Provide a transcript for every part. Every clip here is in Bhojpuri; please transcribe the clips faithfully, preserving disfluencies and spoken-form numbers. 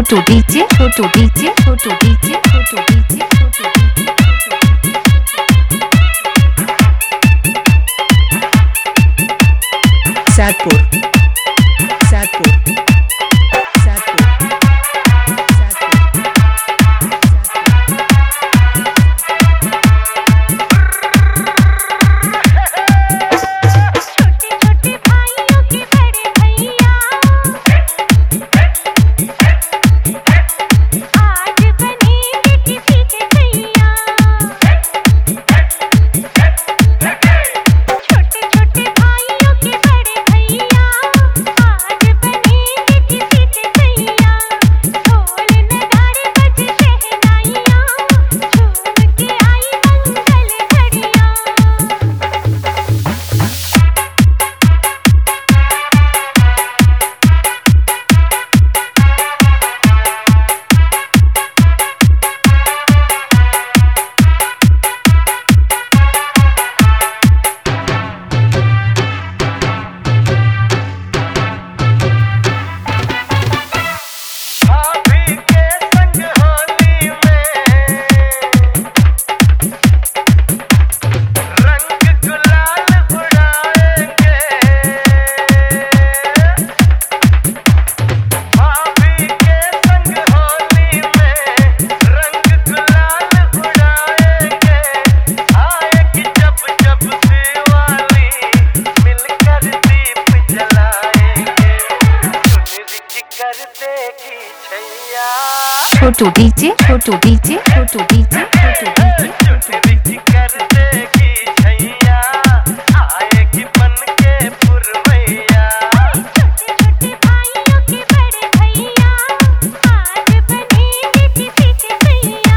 छोटू DJ Chhotu DJ Chhotu DJ Chhotu DJ Chhotu DJ Saidpur Saidpur Chhotu DJ Chhotu DJ Chhotu DJ Chhotu DJ Chhotu DJ कर देगी छैया आएगी बन के पुरवैया छोटे छोटे भाइयों के बड़े भैया आज बनेगी किसी के भैया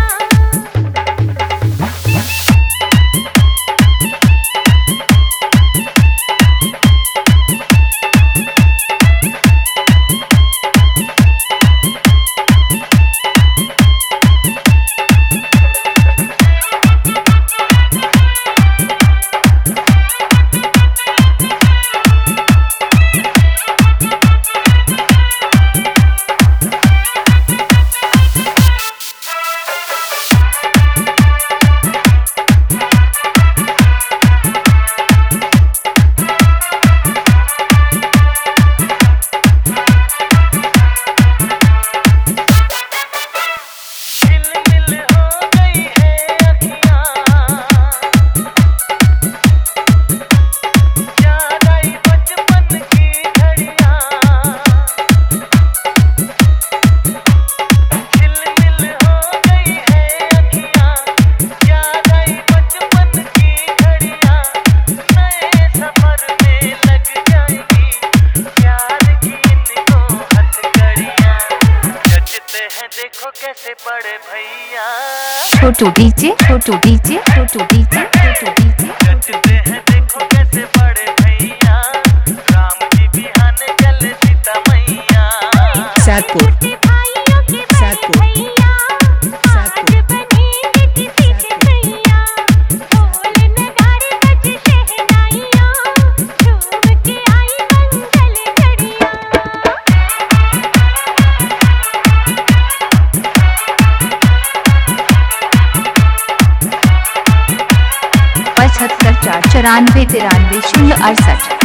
देखो कैसे पड़े भैया Chhotu DJ Chhotu DJ Chhotu DJ Chhotu DJ नचते हैं देखो कैसे पड़े भैया राम जी बिहाने चले सीता मैया सैदपुर सैदपुर पचहत्तर चार चौरानवे तिरानवे शून्य अड़सठ।